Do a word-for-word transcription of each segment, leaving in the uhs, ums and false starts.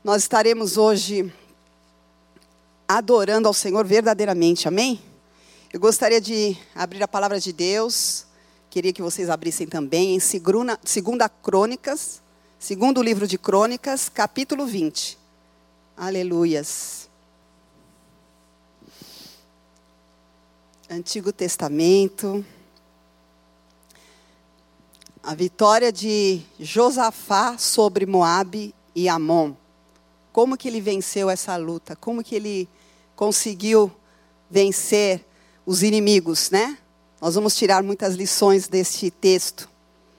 Nós estaremos hoje adorando ao Senhor verdadeiramente, amém? Eu gostaria de abrir a palavra de Deus, queria que vocês abrissem também em segunda Crônicas, segundo livro de Crônicas, capítulo vinte. Aleluias. Antigo Testamento. A vitória de Josafá sobre Moabe e Amon. Como que ele venceu essa luta? Como que ele conseguiu vencer os inimigos, né? Nós vamos tirar muitas lições deste texto.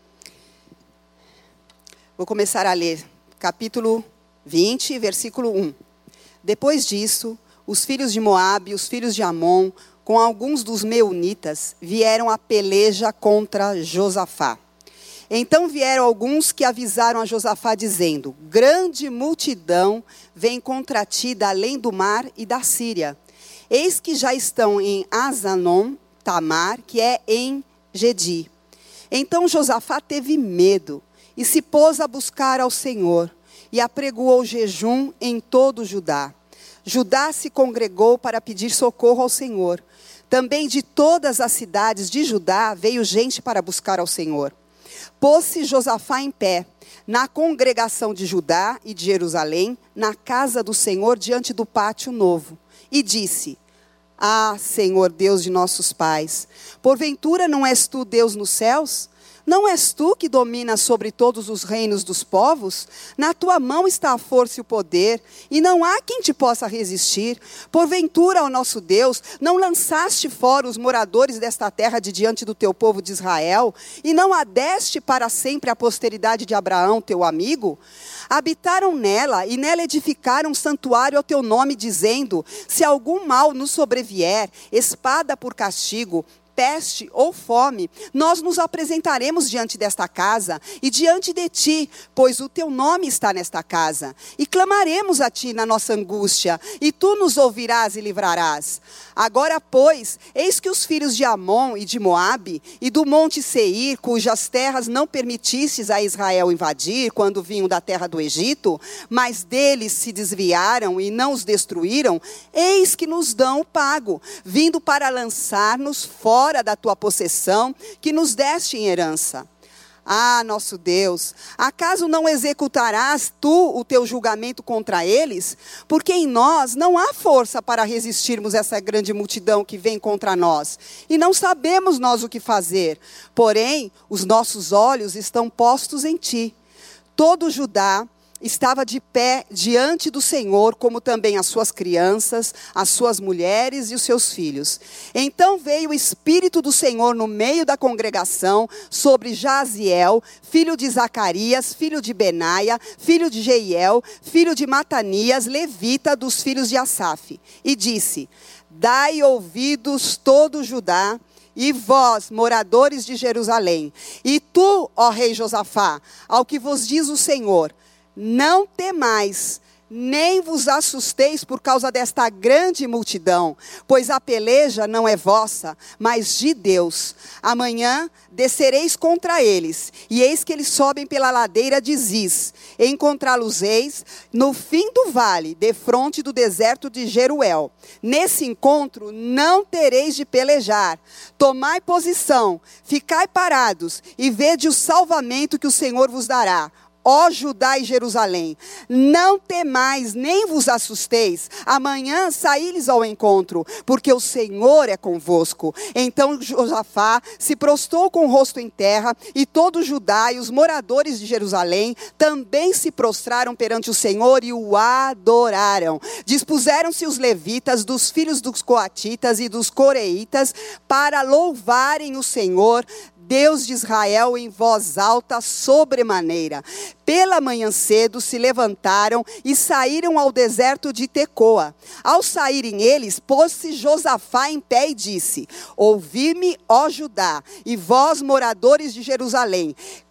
Vou começar a ler. Capítulo vinte, versículo um. Depois disso, os filhos de Moabe e os filhos de Amon, com alguns dos meunitas, vieram a peleja contra Josafá. Então vieram alguns que avisaram a Josafá, dizendo: grande multidão vem contra ti da além do mar e da Síria. Eis que já estão em Azanon, Tamar, que é em Gedi. Então Josafá teve medo e se pôs a buscar ao Senhor e apregoou jejum em todo Judá. Judá se congregou para pedir socorro ao Senhor. Também de todas as cidades de Judá veio gente para buscar ao Senhor. Pôs-se Josafá em pé, na congregação de Judá e de Jerusalém, na casa do Senhor, diante do pátio novo, e disse: Ah, Senhor Deus de nossos pais, porventura não és tu Deus nos céus? Não és tu que dominas sobre todos os reinos dos povos? Na tua mão está a força e o poder, e não há quem te possa resistir. Porventura, ó nosso Deus, não lançaste fora os moradores desta terra de diante do teu povo de Israel, e não a deste para sempre a posteridade de Abraão, teu amigo? Habitaram nela, e nela edificaram um santuário ao teu nome, dizendo: se algum mal nos sobrevier, espada por castigo, peste ou fome, nós nos apresentaremos diante desta casa e diante de ti, pois o teu nome está nesta casa. E clamaremos a ti na nossa angústia, e tu nos ouvirás e livrarás. Agora, pois, eis que os filhos de Amon e de Moabe, e do monte Seir, cujas terras não permitistes a Israel invadir, quando vinham da terra do Egito, mas deles se desviaram e não os destruíram, eis que nos dão o pago, vindo para lançar-nos fora da tua possessão, que nos deste em herança. Ah, nosso Deus, acaso não executarás tu o teu julgamento contra eles? Porque em nós não há força para resistirmos essa grande multidão que vem contra nós, e não sabemos nós o que fazer. Porém, os nossos olhos estão postos em ti. Todo Judá estava de pé diante do Senhor, como também as suas crianças, as suas mulheres e os seus filhos. Então veio o Espírito do Senhor no meio da congregação sobre Jaziel, filho de Zacarias, filho de Benaia, filho de Jeiel, filho de Matanias, levita dos filhos de Asaf. E disse: dai ouvidos todo Judá, e vós, moradores de Jerusalém, e tu, ó rei Josafá, ao que vos diz o Senhor: não temais, nem vos assusteis por causa desta grande multidão, pois a peleja não é vossa, mas de Deus. Amanhã descereis contra eles, e eis que eles sobem pela ladeira de Ziz. Encontrá-los-eis no fim do vale, defronte do deserto de Jeruel. Nesse encontro não tereis de pelejar. Tomai posição, ficai parados, e vede o salvamento que o Senhor vos dará. Ó Judá e Jerusalém, não temais, nem vos assusteis. Amanhã saí-lhes ao encontro, porque o Senhor é convosco. Então Josafá se prostrou com o rosto em terra, e todo Judá e os moradores de Jerusalém também se prostraram perante o Senhor e o adoraram. Dispuseram-se os levitas dos filhos dos coatitas e dos coreitas para louvarem o Senhor, Deus de Israel, em voz alta sobremaneira. Pela manhã cedo se levantaram e saíram ao deserto de Tecoa. Ao saírem eles, pôs-se Josafá em pé e disse: ouvi-me, ó Judá, e vós, moradores de Jerusalém,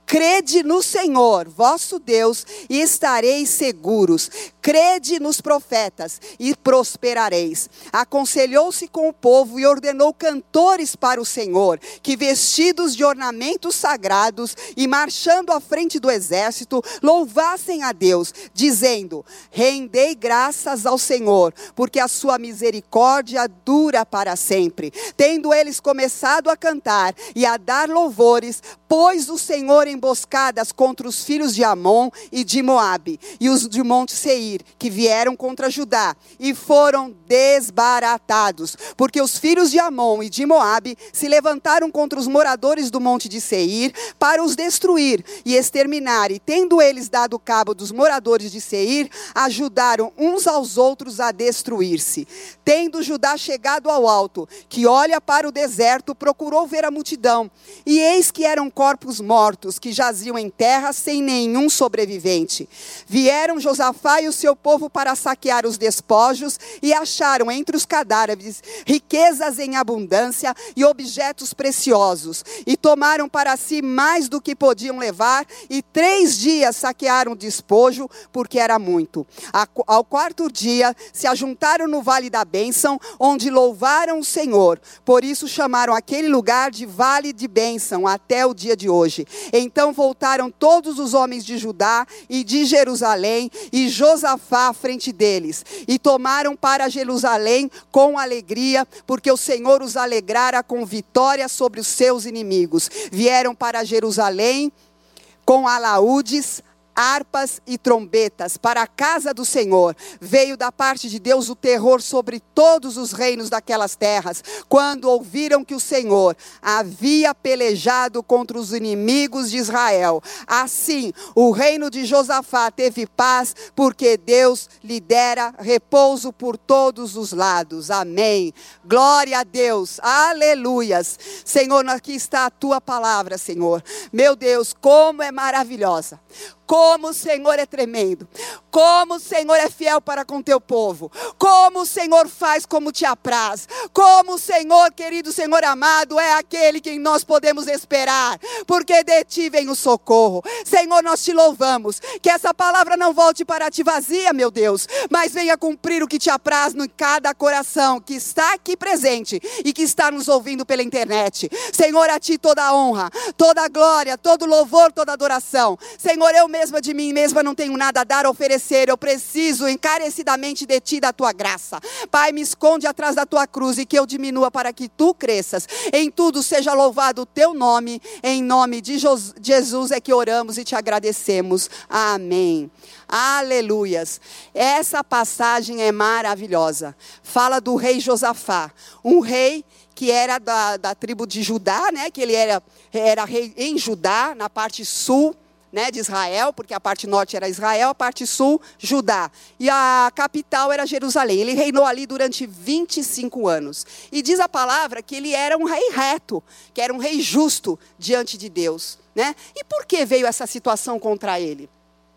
crede no Senhor, vosso Deus, e estareis seguros. Crede nos profetas e prosperareis. Aconselhou-se com o povo e ordenou cantores para o Senhor, que vestidos de ornamentos sagrados e marchando à frente do exército, louvassem a Deus, dizendo: rendei graças ao Senhor, porque a sua misericórdia dura para sempre. Tendo eles começado a cantar e a dar louvores, pôs o Senhor emboscadas contra os filhos de Amon e de Moabe, e os de Monte Seir, que vieram contra Judá, e foram desbaratados, porque os filhos de Amon e de Moabe se levantaram contra os moradores do Monte de Seir, para os destruir e exterminar, e tendo eles dado cabo dos moradores de Seir, ajudaram uns aos outros a destruir-se. Tendo Judá chegado ao alto, que olha para o deserto, procurou ver a multidão, e eis que eram corpos mortos, que jaziam em terra sem nenhum sobrevivente. Vieram Josafá e o seu povo para saquear os despojos, e acharam entre os cadáveres riquezas em abundância e objetos preciosos, e tomaram para si mais do que podiam levar, e três dias saquearam o despojo, porque era muito. Ao quarto dia, se ajuntaram no Vale da Bênção, onde louvaram o Senhor. Por isso chamaram aquele lugar de Vale de Bênção, até o dia de hoje. Então voltaram todos os homens de Judá e de Jerusalém, e Josafá à frente deles, e tomaram para Jerusalém com alegria, porque o Senhor os alegrara com vitória sobre os seus inimigos. Vieram para Jerusalém com alaúdes, harpas e trombetas para a casa do Senhor. Veio da parte de Deus o terror sobre todos os reinos daquelas terras, quando ouviram que o Senhor havia pelejado contra os inimigos de Israel. Assim, o reino de Josafá teve paz, porque Deus lhe dera repouso por todos os lados. Amém. Glória a Deus. Aleluias. Senhor, aqui está a tua palavra, Senhor. Meu Deus, como é maravilhosa. Como o Senhor é tremendo, como o Senhor é fiel para com teu povo, como o Senhor faz como te apraz, como o Senhor, querido Senhor amado, é aquele que nós podemos esperar, porque de ti vem o socorro. Senhor, nós te louvamos, que essa palavra não volte para ti vazia, meu Deus, mas venha cumprir o que te apraz em cada coração que está aqui presente e que está nos ouvindo pela internet. Senhor, a ti toda a honra, toda a glória, todo louvor, toda adoração. Senhor, eu mesma de mim mesma não tenho nada a dar, a oferecer. Eu preciso encarecidamente de ti, da tua graça. Pai, me esconde atrás da tua cruz e que eu diminua para que tu cresças. Em tudo seja louvado o teu nome. Em nome de Jesus é que oramos e te agradecemos. Amém. Aleluias. Essa passagem é maravilhosa. Fala do rei Josafá. Um rei que era da, da tribo de Judá, né? Que ele era, era rei em Judá, na parte sul, né, de Israel, porque a parte norte era Israel, a parte sul, Judá. E a capital era Jerusalém. Ele reinou ali durante vinte e cinco anos. E diz a palavra que ele era um rei reto, que era um rei justo diante de Deus. Né? E por que veio essa situação contra ele?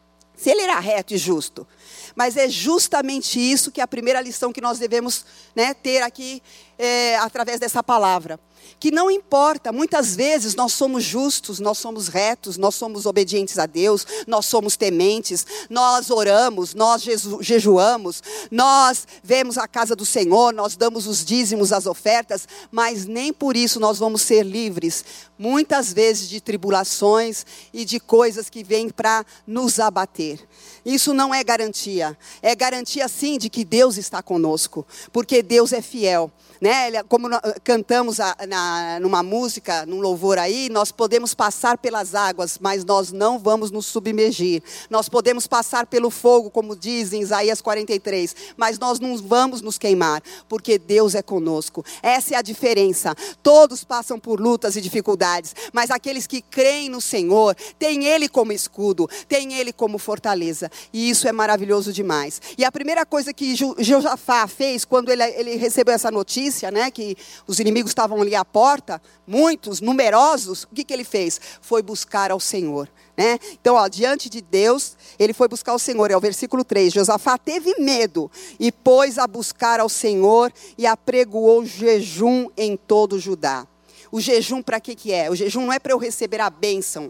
Se ele era reto e justo. Mas é justamente isso que é a primeira lição que nós devemos, né, ter aqui é, através dessa palavra. Que não importa, muitas vezes nós somos justos, nós somos retos, nós somos obedientes a Deus, nós somos tementes, nós oramos, nós jeju- jejuamos, nós vemos a casa do Senhor, nós damos os dízimos, as ofertas, mas nem por isso nós vamos ser livres, muitas vezes de tribulações e de coisas que vêm para nos abater. Isso não é garantia, é garantia sim de que Deus está conosco, porque Deus é fiel. Né? Como cantamos a, na, numa música, num louvor aí, nós podemos passar pelas águas, mas nós não vamos nos submergir. Nós podemos passar pelo fogo, como diz em Isaías quarenta e três, mas nós não vamos nos queimar, porque Deus é conosco. Essa é a diferença. Todos passam por lutas e dificuldades, mas aqueles que creem no Senhor, têm Ele como escudo, têm Ele como fortaleza. E isso é maravilhoso demais. E a primeira coisa que Josafá fez, quando ele, ele recebeu essa notícia, né, que os inimigos estavam ali à porta, muitos, numerosos, o que, que ele fez? Foi buscar ao Senhor. Né? Então, ó, diante de Deus, ele foi buscar o Senhor. É o versículo três. Josafá teve medo e pôs a buscar ao Senhor e apregoou jejum em todo o Judá. O jejum para que que é? O jejum não é para eu receber a bênção.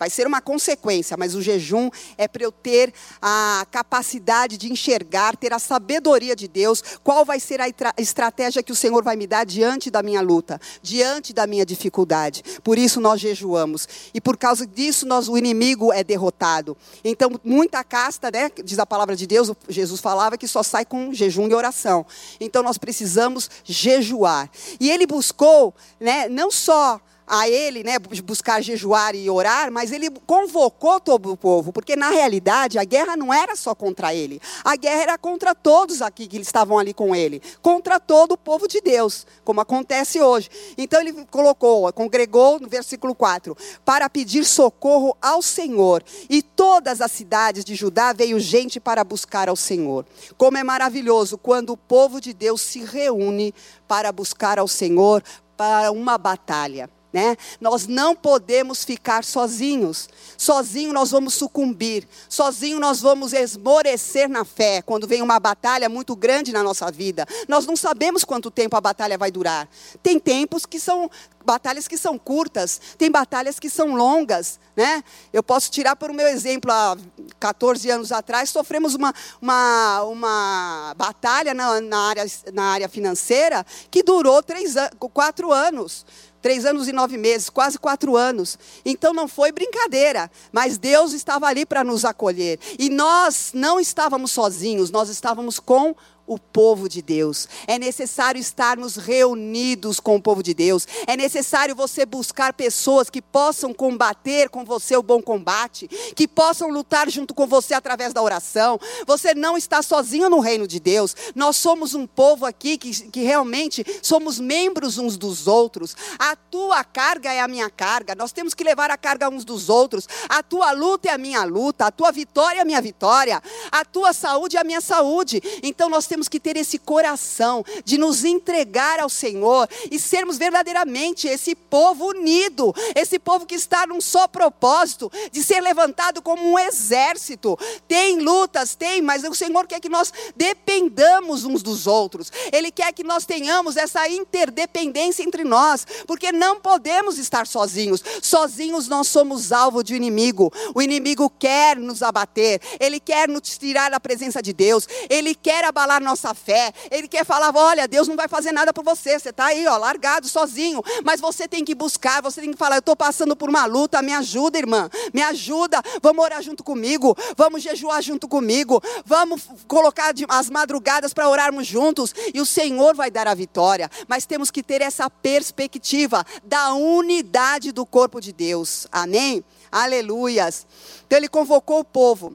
vai ser uma consequência, mas o jejum é para eu ter a capacidade de enxergar, ter a sabedoria de Deus, qual vai ser a estratégia que o Senhor vai me dar diante da minha luta, diante da minha dificuldade. Por isso nós jejuamos. E por causa disso nós, o inimigo é derrotado. Então, muita casta, né, diz a palavra de Deus, Jesus falava que só sai com jejum e oração. Então nós precisamos jejuar. E ele buscou, né, não só a ele, né, buscar jejuar e orar, mas ele convocou todo o povo, porque na realidade a guerra não era só contra ele, a guerra era contra todos aqui que estavam ali com ele, contra todo o povo de Deus, como acontece hoje. Então ele colocou, congregou no versículo quatro, para pedir socorro ao Senhor, e todas as cidades de Judá veio gente para buscar ao Senhor. Como é maravilhoso quando o povo de Deus se reúne para buscar ao Senhor para uma batalha. Né? Nós não podemos ficar sozinhos. Sozinho nós vamos sucumbir. Sozinho nós vamos esmorecer na fé. Quando vem uma batalha muito grande na nossa vida, nós não sabemos quanto tempo a batalha vai durar. Tem tempos que são batalhas que são curtas, tem batalhas que são longas, né? Eu posso tirar por o meu exemplo, há quatorze anos atrás, sofremos uma, uma, uma batalha na, na, área, na área financeira que durou três, quatro anos. Três anos e nove meses, quase quatro anos. Então não foi brincadeira, mas Deus estava ali para nos acolher. E nós não estávamos sozinhos, nós estávamos com o povo de Deus. É necessário estarmos reunidos com o povo de Deus. É necessário você buscar pessoas que possam combater com você o bom combate, que possam lutar junto com você através da oração. Você não está sozinho no reino de Deus. Nós somos um povo aqui que, que realmente somos membros uns dos outros. A tua carga é a minha carga. Nós temos que levar a carga uns dos outros. A tua luta é a minha luta. A tua vitória é a minha vitória. A tua saúde é a minha saúde. Então nós temos que ter esse coração de nos entregar ao Senhor e sermos verdadeiramente esse povo unido, esse povo que está num só propósito, de ser levantado como um exército. Tem lutas, tem, mas o Senhor quer que nós dependamos uns dos outros. Ele quer que nós tenhamos essa interdependência entre nós, porque não podemos estar sozinhos. Sozinhos nós somos alvo de um inimigo. O inimigo quer nos abater, ele quer nos tirar da presença de Deus, ele quer abalar nossa fé, ele quer falar, olha, Deus não vai fazer nada por você, você está aí, ó, largado, sozinho, mas você tem que buscar, você tem que falar, eu estou passando por uma luta, me ajuda, irmã, me ajuda, vamos orar junto comigo, vamos jejuar junto comigo, vamos colocar as madrugadas para orarmos juntos, e o Senhor vai dar a vitória, mas temos que ter essa perspectiva da unidade do corpo de Deus, amém? Aleluias. Então ele convocou o povo.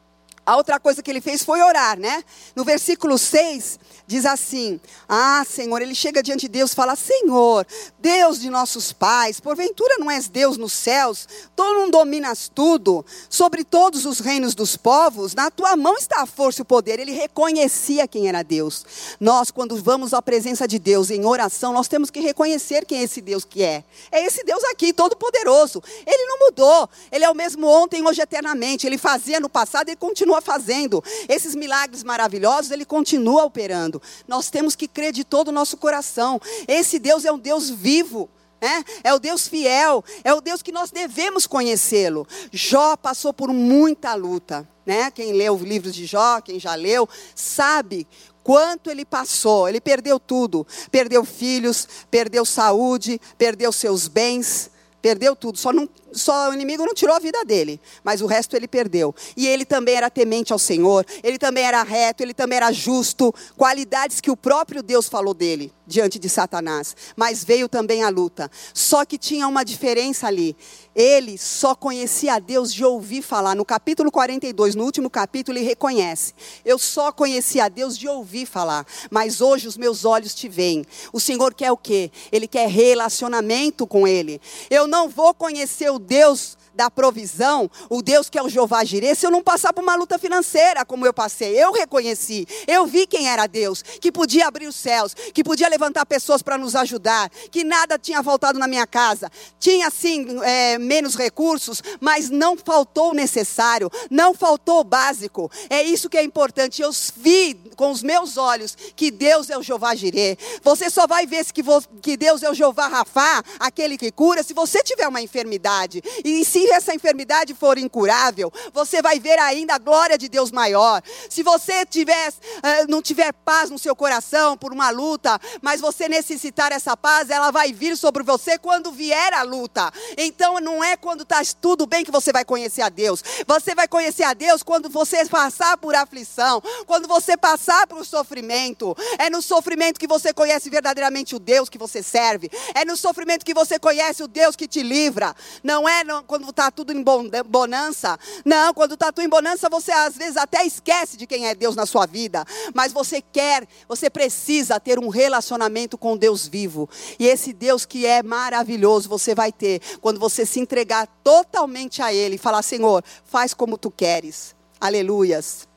A outra coisa que ele fez foi orar, né? No versículo seis, diz assim, ah, Senhor, ele chega diante de Deus e fala, Senhor, Deus de nossos pais, porventura não és Deus nos céus? Tu não dominas tudo, sobre todos os reinos dos povos? Na tua mão está a força e o poder. Ele reconhecia quem era Deus. Nós, quando vamos à presença de Deus em oração, nós temos que reconhecer quem é esse Deus que é. É esse Deus aqui, todo poderoso. Ele não mudou, ele é o mesmo ontem, hoje, eternamente. Ele fazia no passado, ele continua fazendo. Esses milagres maravilhosos, ele continua operando. Nós temos que crer de todo o nosso coração. Esse Deus é um Deus vivo. É, é o Deus fiel, é o Deus que nós devemos conhecê-lo. Jó passou por muita luta, né? Quem leu os livros de Jó, quem já leu, sabe quanto ele passou. Ele perdeu tudo, perdeu filhos, perdeu saúde, perdeu seus bens, perdeu tudo, só, não, só o inimigo não tirou a vida dele, mas o resto ele perdeu. E ele também era temente ao Senhor, ele também era reto, ele também era justo, qualidades que o próprio Deus falou dele, diante de Satanás. Mas veio também a luta, só que tinha uma diferença ali. Ele só conhecia a Deus de ouvir falar. No capítulo quarenta e dois, no último capítulo, ele reconhece. Eu só conhecia a Deus de ouvir falar. Mas hoje os meus olhos te veem. O Senhor quer o quê? Ele quer relacionamento com Ele. Eu não vou conhecer o Deus da provisão, o Deus que é o Jeová Jirê, se eu não passar por uma luta financeira como eu passei. Eu reconheci, eu vi quem era Deus, que podia abrir os céus, que podia levantar pessoas para nos ajudar, que nada tinha faltado na minha casa. Tinha sim é, menos recursos, mas não faltou o necessário, não faltou o básico. É isso que é importante. Eu vi com os meus olhos que Deus é o Jeová Jirê. Você só vai ver que, que Deus é o Jeová Rafá, aquele que cura, se você tiver uma enfermidade. enfermidade. E se essa enfermidade for incurável, você vai ver ainda a glória de Deus maior. Se você tiver, não tiver paz no seu coração por uma luta, mas você necessitar essa paz, ela vai vir sobre você quando vier a luta. Então não é quando está tudo bem que você vai conhecer a Deus. Você vai conhecer a Deus quando você passar por aflição, quando você passar por sofrimento. É no sofrimento que você conhece verdadeiramente o Deus que você serve. É no sofrimento que você conhece o Deus que te livra. Não é no, quando está tudo em bonança. Não, quando está tudo em bonança, você às vezes até esquece de quem é Deus na sua vida. Mas você quer, você precisa ter um relacionamento com Deus vivo. E esse Deus que é maravilhoso, você vai ter quando você se entregar totalmente a Ele e falar: Senhor, faz como Tu queres. Aleluias.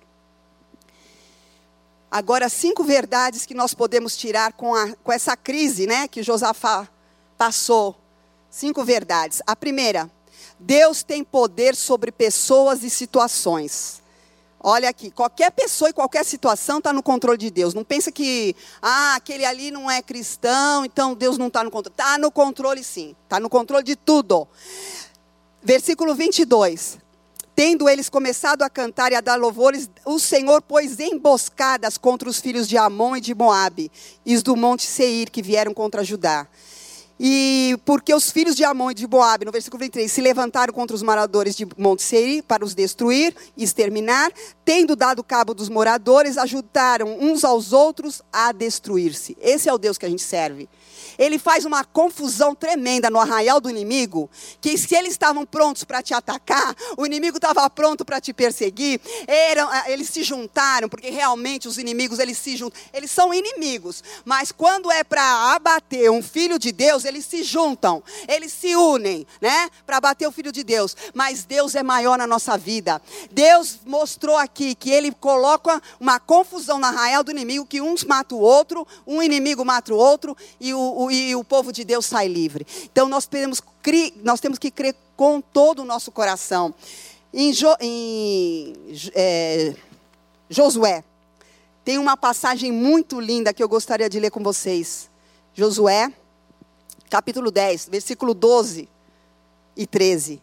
Agora, cinco verdades que nós podemos tirar com, a, com essa crise, né, que Josafá passou. Cinco verdades. A primeira: Deus tem poder sobre pessoas e situações. Olha aqui, qualquer pessoa e qualquer situação está no controle de Deus. Não pensa que, ah, aquele ali não é cristão, então Deus não está no controle. Está no controle sim, está no controle de tudo. Versículo vinte e dois. Tendo eles começado a cantar e a dar louvores, o Senhor pôs emboscadas contra os filhos de Amon e de Moabe, e os do monte Seir, que vieram contra Judá. E porque os filhos de Amon e de Moabe, no versículo vinte e três, se levantaram contra os moradores de Monte Seir para os destruir e exterminar, tendo dado cabo dos moradores, ajudaram uns aos outros a destruir-se. Esse é o Deus que a gente serve. Ele faz uma confusão tremenda no arraial do inimigo, que se eles estavam prontos para te atacar, o inimigo estava pronto para te perseguir, eram, eles se juntaram, porque realmente os inimigos, eles se juntam, eles são inimigos, mas quando é para abater um filho de Deus, eles se juntam, eles se unem, né, para abater o filho de Deus. Mas Deus é maior na nossa vida. Deus mostrou aqui que Ele coloca uma confusão no arraial do inimigo, que uns matam o outro, um inimigo mata o outro, e o, o, e o povo de Deus sai livre. Então nós temos, nós temos que crer com todo o nosso coração. Em, jo, em é, Josué, tem uma passagem muito linda que eu gostaria de ler com vocês. Josué, capítulo dez, versículo doze e treze.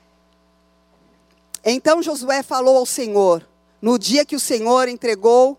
Então Josué falou ao Senhor, no dia que o Senhor entregou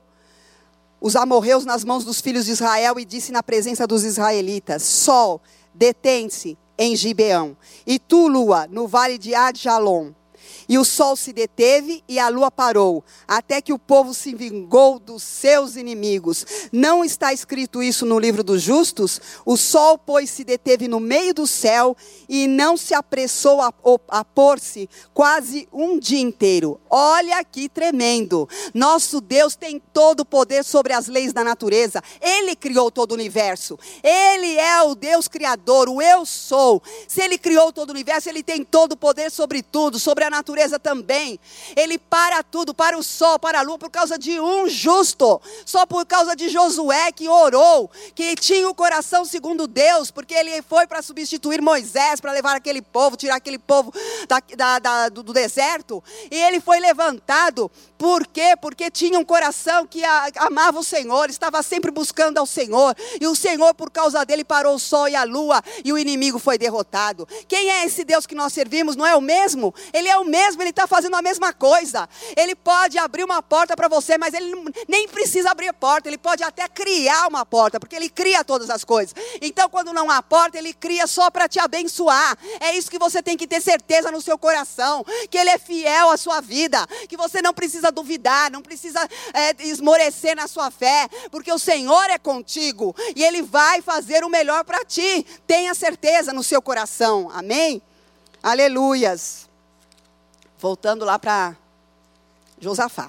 os amorreus nas mãos dos filhos de Israel, e disse na presença dos israelitas: Sol, detém-se em Gibeão, e tu, lua, no vale de Adjalon. E o sol se deteve e a lua parou, até que o povo se vingou dos seus inimigos. Não está escrito isso no livro dos justos? O sol, pois, se deteve no meio do céu e não se apressou a, a pôr-se quase um dia inteiro. Olha que tremendo. Nosso Deus tem todo o poder sobre as leis da natureza. Ele criou todo o universo. Ele é o Deus criador, o eu sou. Se Ele criou todo o universo, Ele tem todo o poder sobre tudo, sobre a natureza também. Ele para tudo, para o sol, para a lua, por causa de um justo. Só por causa de Josué, que orou, que tinha o coração segundo Deus, porque ele foi para substituir Moisés, para levar aquele povo, tirar aquele povo da, da, da, do, do deserto. E ele foi levantado. Por quê? Porque tinha um coração que a, amava o Senhor, estava sempre buscando ao Senhor. E o Senhor, por causa dele, parou o sol e a lua, e o inimigo foi derrotado. Quem é esse Deus que nós servimos? Não é o mesmo? Ele é o mesmo. Ele está fazendo a mesma coisa. Ele pode abrir uma porta para você, mas Ele nem precisa abrir a porta. Ele pode até criar uma porta, porque Ele cria todas as coisas. Então, quando não há porta, Ele cria só para te abençoar. É isso que você tem que ter certeza no seu coração, que Ele é fiel à sua vida, que você não precisa duvidar, não precisa é, esmorecer na sua fé, porque o Senhor é contigo e Ele vai fazer o melhor para ti. Tenha certeza no seu coração. Amém? Aleluias. Voltando lá para Josafá.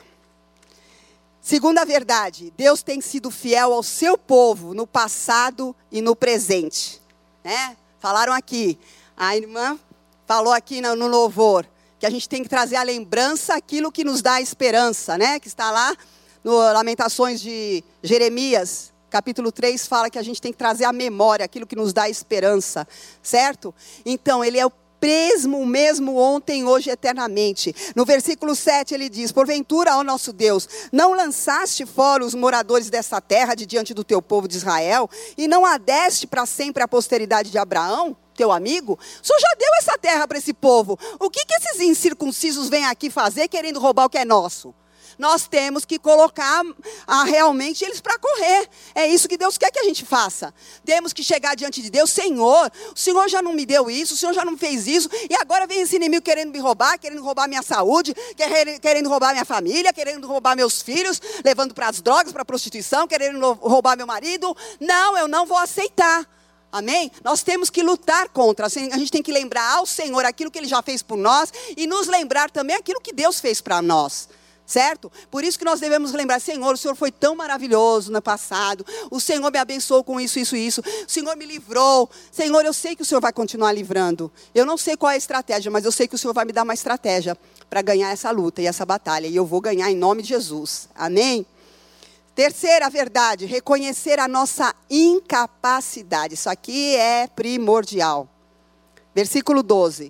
Segunda verdade, Deus tem sido fiel ao seu povo no passado e no presente. Né? Falaram aqui, a irmã falou aqui no, no louvor, que a gente tem que trazer à lembrança aquilo que nos dá esperança, né? Que está lá no Lamentações de Jeremias, capítulo três, fala que a gente tem que trazer à memória aquilo que nos dá esperança, certo? Então, Ele é o mesmo, o mesmo ontem, hoje, eternamente. No versículo sete ele diz: porventura, ó nosso Deus, não lançaste fora os moradores dessa terra de diante do teu povo de Israel, e não adeste para sempre a posteridade de Abraão? teu amigo? O Senhor já deu essa terra para esse povo. O que, que esses incircuncisos vêm aqui fazer querendo roubar o que é nosso? Nós temos que colocar ah, realmente eles para correr. É isso que Deus quer que a gente faça. Temos que chegar diante de Deus. Senhor, o Senhor já não me deu isso, o Senhor já não fez isso. E agora vem esse inimigo querendo me roubar, querendo roubar minha saúde, querendo roubar minha família, querendo roubar meus filhos, levando para as drogas, para a prostituição, querendo roubar meu marido. Não, eu não vou aceitar. Amém? Nós temos que lutar contra. A gente tem que lembrar ao Senhor aquilo que Ele já fez por nós e nos lembrar também aquilo que Deus fez para nós. Certo? Por isso que nós devemos lembrar, Senhor, o Senhor foi tão maravilhoso no passado, o Senhor me abençoou com isso, isso, isso, o Senhor me livrou, Senhor, eu sei que o Senhor vai continuar livrando, eu não sei qual é a estratégia, mas eu sei que o Senhor vai me dar uma estratégia para ganhar essa luta e essa batalha, e eu vou ganhar em nome de Jesus, amém? Terceira verdade, reconhecer a nossa incapacidade, isso aqui é primordial, versículo doze,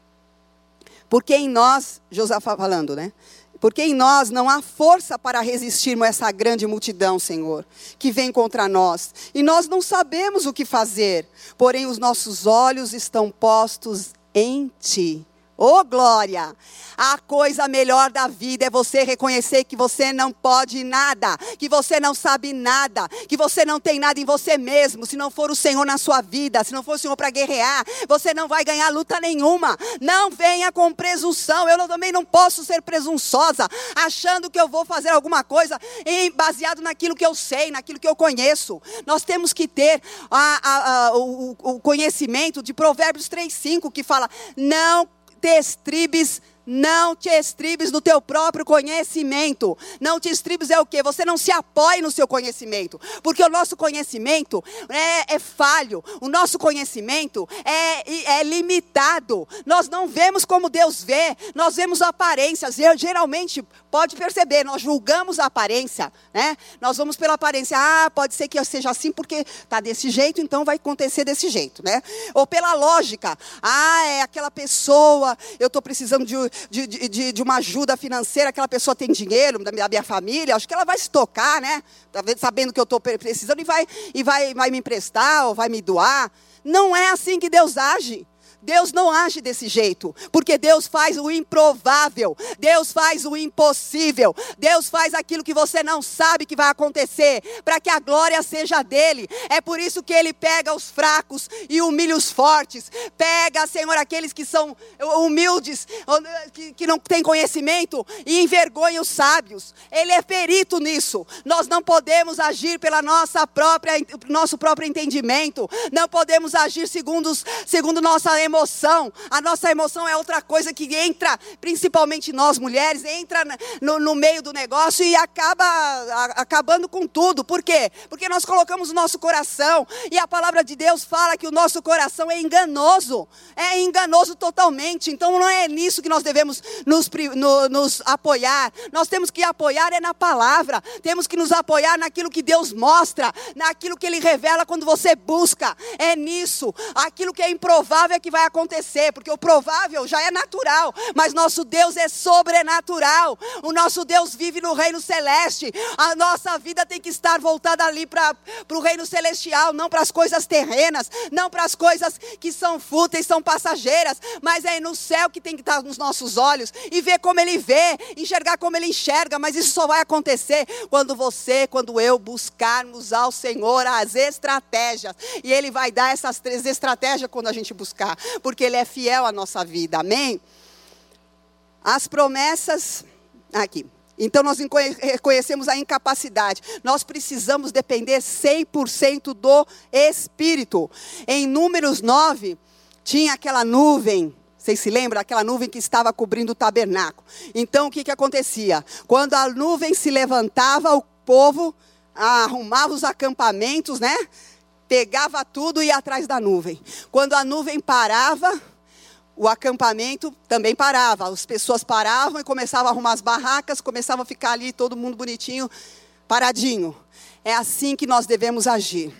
porque em nós, Josafá falando, né? Porque em nós não há força para resistirmos a essa grande multidão, Senhor, que vem contra nós. E nós não sabemos o que fazer, porém os nossos olhos estão postos em Ti. Ô glória! A coisa melhor da vida é você reconhecer que você não pode nada, que você não sabe nada, que você não tem nada em você mesmo. Se não for o Senhor na sua vida, se não for o Senhor para guerrear, você não vai ganhar luta nenhuma. Não venha com presunção. Eu também não posso ser presunçosa, achando que eu vou fazer alguma coisa em, baseado naquilo que eu sei, naquilo que eu conheço. Nós temos que ter a, a, a, o, o conhecimento de Provérbios três, cinco, que fala, não te estribes, não te estribes no teu próprio conhecimento. Não te estribes é o quê? Você não se apoie no seu conhecimento. Porque o nosso conhecimento é, é falho. O nosso conhecimento é, é limitado. Nós não vemos como Deus vê. Nós vemos aparências. Eu, geralmente, pode perceber, nós julgamos a aparência, né? Nós vamos pela aparência. Ah, pode ser que eu seja assim porque está desse jeito, então vai acontecer desse jeito, né? Ou pela lógica. Ah, é aquela pessoa, eu estou precisando de... De, de, de uma ajuda financeira, aquela pessoa tem dinheiro, da minha, da minha família, acho que ela vai se tocar, né? Sabendo que eu estou precisando e, vai, e vai, vai me emprestar ou vai me doar. Não é assim que Deus age. Deus não age desse jeito, porque Deus faz o improvável, Deus faz o impossível, Deus faz aquilo que você não sabe que vai acontecer, para que a glória seja dele. É por isso que ele pega os fracos e humilha os fortes, pega, Senhor, aqueles que são humildes, que, que não têm conhecimento, e envergonha os sábios. Ele é perito nisso. Nós não podemos agir pela nossa própria, nosso próprio entendimento, não podemos agir segundo, segundo nossa emoção. Emoção, a nossa emoção é outra coisa que entra, principalmente nós mulheres, entra no, no meio do negócio e acaba a, acabando com tudo. Por quê? Porque nós colocamos o nosso coração, e a palavra de Deus fala que o nosso coração é enganoso, é enganoso totalmente. Então não é nisso que nós devemos nos, no, nos apoiar. Nós temos que apoiar é na palavra, temos que nos apoiar naquilo que Deus mostra, naquilo que Ele revela quando você busca. É nisso, aquilo que é improvável é que vai acontecer, porque o provável já é natural, mas nosso Deus é sobrenatural. O nosso Deus vive no reino celeste. A nossa vida tem que estar voltada ali para o reino celestial, não para as coisas terrenas, não para as coisas que são fúteis, são passageiras, mas é no céu que tem que estar nos nossos olhos e ver como Ele vê, enxergar como Ele enxerga. Mas isso só vai acontecer quando você, quando eu buscarmos ao Senhor as estratégias, e Ele vai dar essas três estratégias quando a gente buscar, porque Ele é fiel à nossa vida, amém? As promessas, aqui, então nós reconhecemos a incapacidade, nós precisamos depender cem por cento do Espírito. Em Números nove, tinha aquela nuvem, vocês se lembram? Aquela nuvem que estava cobrindo o tabernáculo. Então o que, que acontecia? Quando a nuvem se levantava, o povo arrumava os acampamentos, né? Pegava tudo e ia atrás da nuvem. Quando a nuvem parava, o acampamento também parava. As pessoas paravam e começavam a arrumar as barracas, começavam a ficar ali todo mundo bonitinho, paradinho. É assim que nós devemos agir.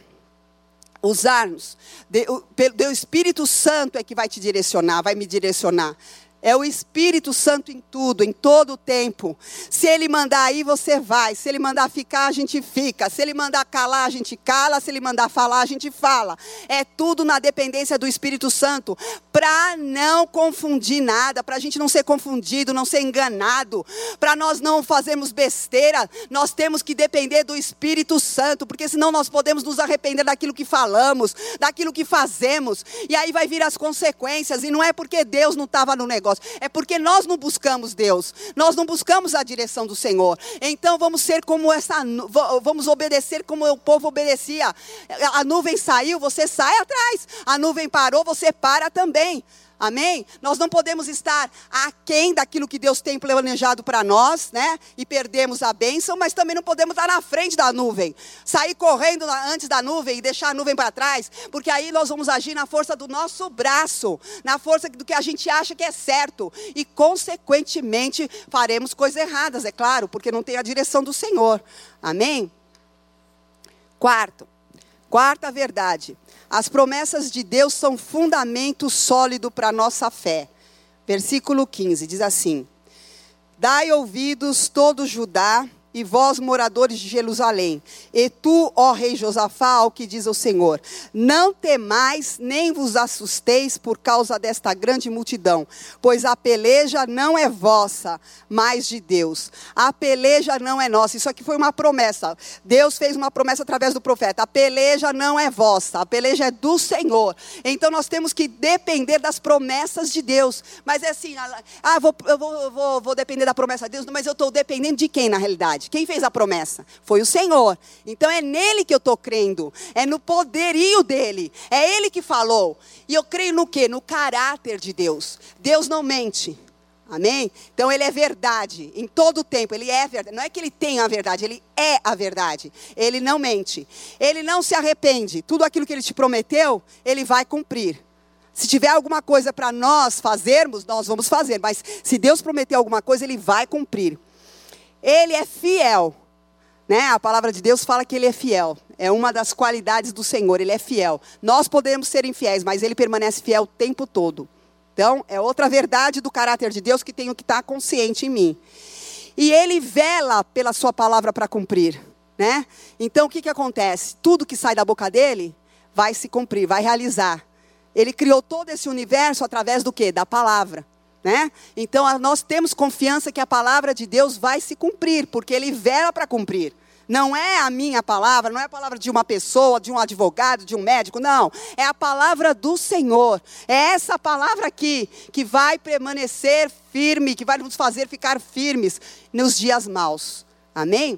Usar-nos. O Espírito Santo é que vai te direcionar, vai me direcionar. É o Espírito Santo em tudo, em todo o tempo. Se Ele mandar ir, você vai. Se Ele mandar ficar, a gente fica. Se Ele mandar calar, a gente cala. Se Ele mandar falar, a gente fala. É tudo na dependência do Espírito Santo. Para não confundir nada, para a gente não ser confundido, não ser enganado. Para nós não fazermos besteira, nós temos que depender do Espírito Santo. Porque senão nós podemos nos arrepender daquilo que falamos, daquilo que fazemos. E aí vai vir as consequências. E não é porque Deus não estava no negócio. É porque nós não buscamos Deus, nós não buscamos a direção do Senhor. Então vamos ser como essa, vamos obedecer como o povo obedecia. A nuvem saiu, você sai atrás. A nuvem parou, você para também. Amém? Nós não podemos estar aquém daquilo que Deus tem planejado para nós, né? E perdemos a bênção, mas também não podemos estar na frente da nuvem. Sair correndo antes da nuvem e deixar a nuvem para trás, porque aí nós vamos agir na força do nosso braço, na força do que a gente acha que é certo. E, consequentemente, faremos coisas erradas, é claro, porque não tem a direção do Senhor. Amém? Quarto. Quarta verdade. As promessas de Deus são fundamento sólido para a nossa fé. Versículo quinze, diz assim: Dai ouvidos todo Judá e vós, moradores de Jerusalém, e tu, ó rei Josafá, ao que diz o Senhor, não temais nem vos assusteis por causa desta grande multidão, pois a peleja não é vossa, mas de Deus. A peleja não é nossa. Isso aqui foi uma promessa. Deus fez uma promessa através do profeta. A peleja não é vossa, a peleja é do Senhor. Então nós temos que depender das promessas de Deus. Mas é assim, ah, vou, eu vou, vou, vou depender da promessa de Deus, mas eu estou dependendo de quem na realidade? Quem fez a promessa? Foi o Senhor. Então é nele que eu estou crendo. É no poderio dele. É ele que falou. E eu creio no quê? No caráter de Deus. Deus não mente. Amém? Então ele é verdade. Em todo o tempo. Ele é verdade. Não é que ele tenha a verdade. Ele é a verdade. Ele não mente. Ele não se arrepende. Tudo aquilo que ele te prometeu, ele vai cumprir. Se tiver alguma coisa para nós fazermos, nós vamos fazer. Mas se Deus prometeu alguma coisa, ele vai cumprir. Ele é fiel, né? A palavra de Deus fala que ele é fiel. É uma das qualidades do Senhor, ele é fiel. Nós podemos ser infiéis, mas ele permanece fiel o tempo todo. Então, é outra verdade do caráter de Deus que tenho que estar consciente em mim. E ele vela pela sua palavra para cumprir, né? Então, o que que acontece? Tudo que sai da boca dele vai se cumprir, vai realizar. Ele criou todo esse universo através do quê? Da palavra. Né? Então nós temos confiança que a palavra de Deus vai se cumprir, porque ele vela para cumprir. Não é a minha palavra, não é a palavra de uma pessoa, de um advogado, de um médico, não. É a palavra do Senhor. É essa palavra aqui que vai permanecer firme, que vai nos fazer ficar firmes nos dias maus. Amém?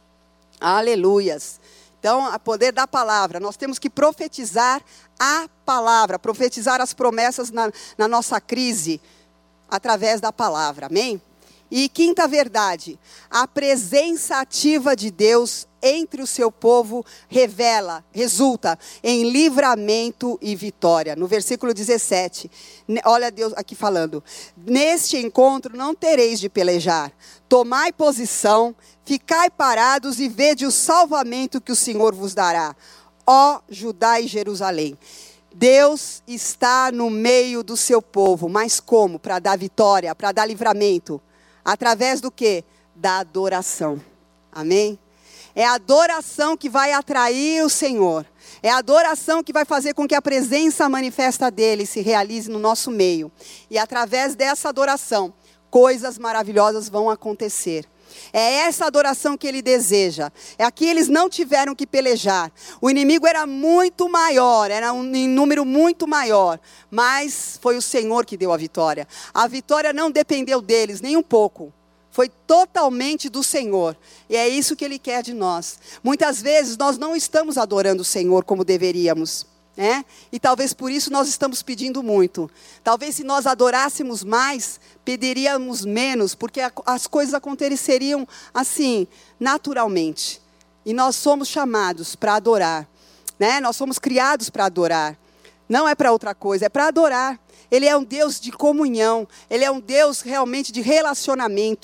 Aleluias. Então, a poder da palavra, nós temos que profetizar a palavra, profetizar as promessas na, na nossa crise, através da palavra, amém? E quinta verdade, a presença ativa de Deus entre o seu povo revela, resulta em livramento e vitória. No versículo dezessete, olha Deus aqui falando: neste encontro não tereis de pelejar, tomai posição, ficai parados e vede o salvamento que o Senhor vos dará, ó Judá e Jerusalém. Deus está no meio do seu povo, mas como? Para dar vitória, para dar livramento. Através do quê? Da adoração. Amém? É a adoração que vai atrair o Senhor. É a adoração que vai fazer com que a presença manifesta dele se realize no nosso meio. E através dessa adoração, coisas maravilhosas vão acontecer. É essa adoração que ele deseja. É aqui eles não tiveram que pelejar. O inimigo era muito maior, era um, em número muito maior. Mas foi o Senhor que deu a vitória. A vitória não dependeu deles, nem um pouco. Foi totalmente do Senhor. E é isso que ele quer de nós. Muitas vezes nós não estamos adorando o Senhor como deveríamos. É? E talvez por isso nós estamos pedindo muito. Talvez se nós adorássemos mais, pediríamos menos, porque a, as coisas aconteceriam assim, naturalmente. E nós somos chamados para adorar, né? Nós somos criados para adorar. Não é para outra coisa, é para adorar. Ele é um Deus de comunhão, ele é um Deus realmente de relacionamento.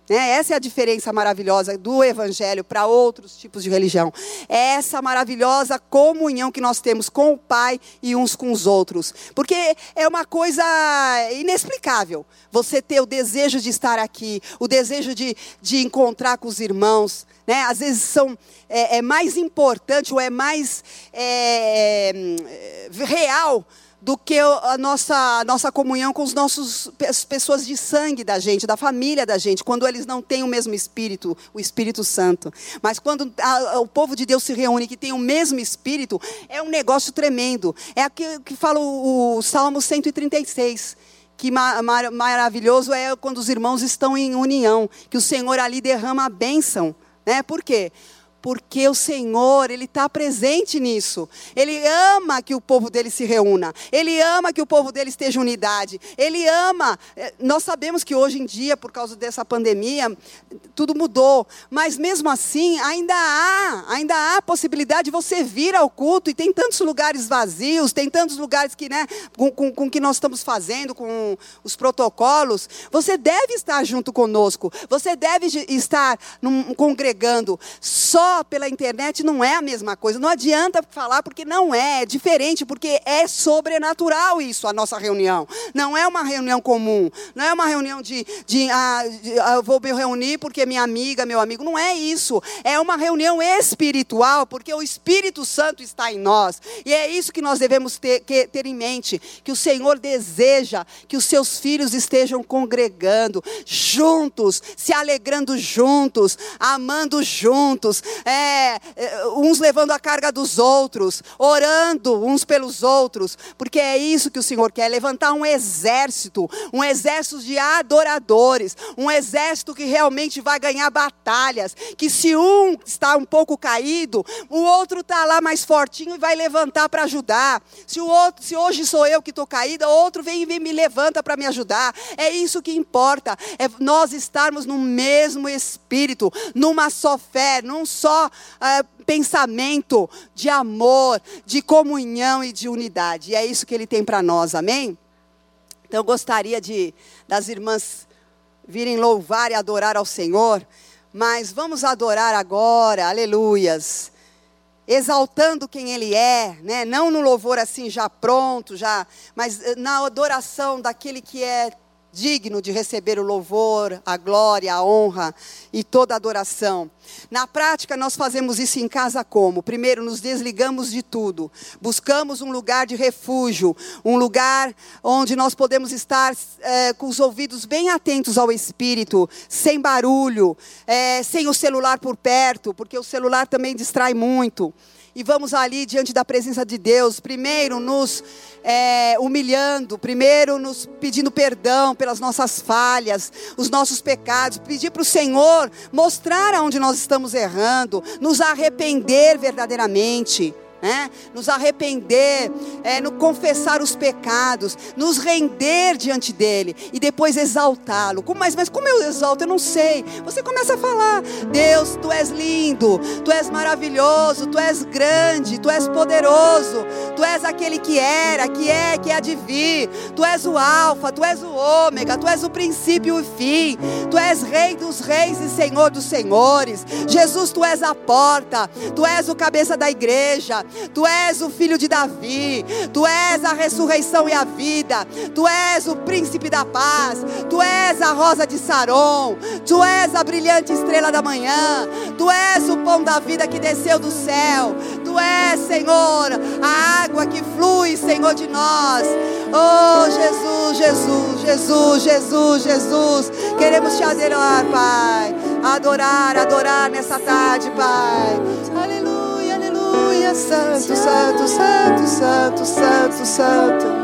Essa é a diferença maravilhosa do evangelho para outros tipos de religião. É essa maravilhosa comunhão que nós temos com o Pai e uns com os outros. Porque é uma coisa inexplicável. Você ter o desejo de estar aqui, o desejo de, de encontrar com os irmãos. Né? Às vezes são, é, é mais importante ou é mais é, é, real do que a nossa, a nossa comunhão com os nossos, as pessoas de sangue da gente, da família da gente, quando eles não têm o mesmo Espírito, o Espírito Santo. Mas quando a, o povo de Deus se reúne, que tem o mesmo Espírito, é um negócio tremendo. É aquilo que fala o, o Salmo cento e trinta e seis. Que mar, mar, maravilhoso é quando os irmãos estão em união, que o Senhor ali derrama a bênção. Né? Por quê? Porque o Senhor, Ele está presente nisso. Ele ama que o povo dele se reúna. Ele ama que o povo dele esteja em unidade. Ele ama. Nós sabemos que hoje em dia, por causa dessa pandemia, tudo mudou. Mas mesmo assim, ainda há, ainda há possibilidade de você vir ao culto. E tem tantos lugares vazios, tem tantos lugares que, né, com, com, com o que nós estamos fazendo, com os protocolos. Você deve estar junto conosco. Você deve estar num, congregando. Só pela internet não é a mesma coisa. Não adianta falar porque não é. É diferente, porque é sobrenatural isso, a nossa reunião. Não é uma reunião comum. Não é uma reunião de, de, ah, de ah, eu vou me reunir porque minha amiga, meu amigo. Não é isso. É uma reunião espiritual, porque o Espírito Santo está em nós. E é isso que nós devemos ter, que, ter em mente. Que o Senhor deseja que os seus filhos estejam congregando juntos, se alegrando juntos, amando juntos. É, uns levando a carga dos outros, orando uns pelos outros, porque é isso que o Senhor quer, levantar um exército, um exército de adoradores, um exército que realmente vai ganhar batalhas, que se um está um pouco caído, o outro está lá mais fortinho e vai levantar para ajudar. Se, o outro, se hoje sou eu que estou caída, outro vem e me levanta para me ajudar. É isso que importa, é nós estarmos no mesmo espírito, numa só fé, num só Uh, pensamento de amor, de comunhão e de unidade. E é isso que Ele tem para nós, amém? Então eu gostaria de, das irmãs virem louvar e adorar ao Senhor, mas vamos adorar agora, aleluias, exaltando quem Ele é, né? Não no louvor assim já pronto, já, mas na adoração daquele que é digno de receber o louvor, a glória, a honra e toda a adoração. Na prática, nós fazemos isso em casa como? Primeiro, nos desligamos de tudo. Buscamos um lugar de refúgio, um lugar onde nós podemos estar é, com os ouvidos bem atentos ao Espírito, sem barulho, é, sem o celular por perto, porque o celular também distrai muito. E vamos ali diante da presença de Deus, primeiro nos é, humilhando, primeiro nos pedindo perdão pelas nossas falhas, os nossos pecados, pedir para o Senhor mostrar aonde nós estamos errando, nos arrepender verdadeiramente. Né? Nos arrepender, é, no confessar os pecados, nos render diante dele e depois exaltá-lo. Como, mas, mas como eu exalto? Eu não sei. Você começa a falar: Deus, tu és lindo, tu és maravilhoso, tu és grande, tu és poderoso, tu és aquele que era, que é, que há de vir, tu és o alfa, tu és o ômega, tu és o princípio e o fim, tu és rei dos reis e senhor dos senhores. Jesus, tu és a porta, tu és o cabeça da igreja, tu és o filho de Davi, tu és a ressurreição e a vida, tu és o príncipe da paz, tu és a rosa de Saron, tu és a brilhante estrela da manhã, tu és o pão da vida que desceu do céu, tu és, Senhor, a água que flui, Senhor, de nós. Oh Jesus, Jesus, Jesus, Jesus, Jesus, queremos te adorar, Pai, adorar, adorar nessa tarde, Pai. Aleluia, aleluia, santo, santo, santo, santo, santo, santo.